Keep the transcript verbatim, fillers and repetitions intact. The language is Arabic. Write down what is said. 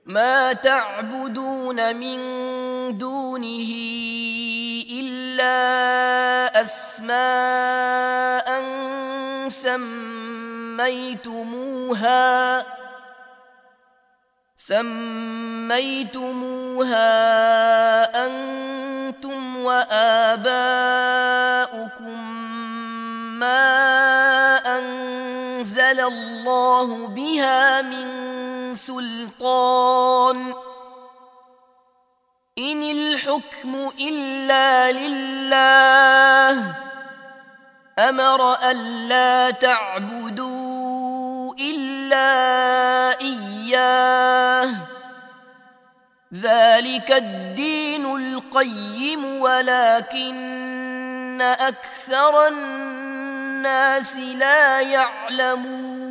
ما تعبدون من دونه إلا أسماء سميتموها سميتموها أنتم وآباؤكم ما أنزل الله بها من سلطان إن الحكم إلا لله أمر ألا تعبدوا إلا إياه ذلك الدين القيم ولكن أكثر الناس لا يعلمون